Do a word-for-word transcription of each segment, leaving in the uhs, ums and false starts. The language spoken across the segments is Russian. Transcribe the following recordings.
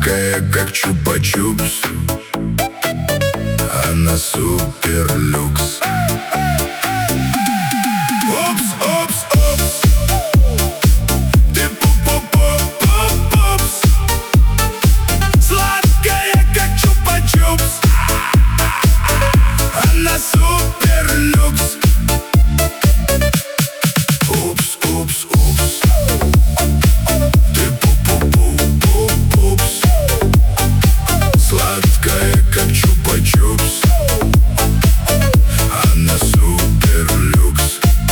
Сладкая, как чупа-чупс, она супер-люкс. Упс, упс, упс, ты пу-пу-пу-пу-пупс. Сладкая, как чупа-чупс, она супер-люкс. Упс, упс, упс, ты пу-пу-пу-пу-пупс. Сладкая, как чупа-чупс, она супер-люкс.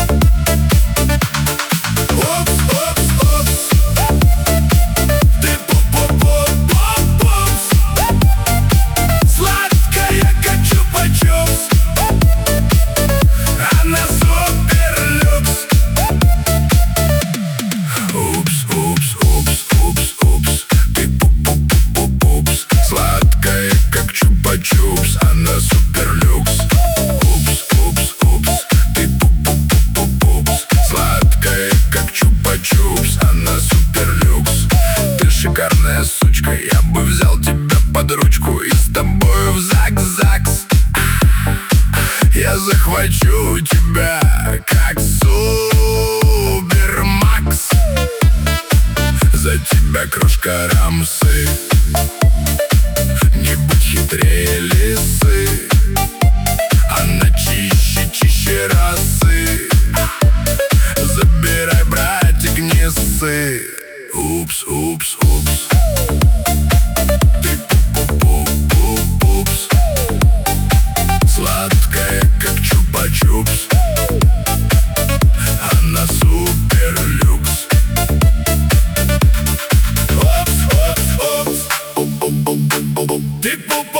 Упс, упс, упс, ты пу-пу-пу-пу-пупс. Сладкая, как чупа-чупс, она супер-люкс. Упс, упс, упс, упс, упс, ты пу-пу-пу-пупс. Сладкая, как чупа-чупс, она супер-люкс. Упс, упс, упс, ты пу-пу-пу-пупс. Сладкая, как чупа-чупс, она супер-люкс. Ты шикарная сучка, я бы взял тебя под ручку и с тобою в ЗАГС-ЗАГС. Я захвачу тебя, как Супермакс. За тебя крошка Рамсы, не будь хитрее лисы. Она чище, чище росы. Забирай, братик, не ссы. Упс, упс, упс, ты пу-пу-пу-пупс. Сладкая, как чупа-чупс, она супер-люкс. Упс, упс, упс, ты пу-пу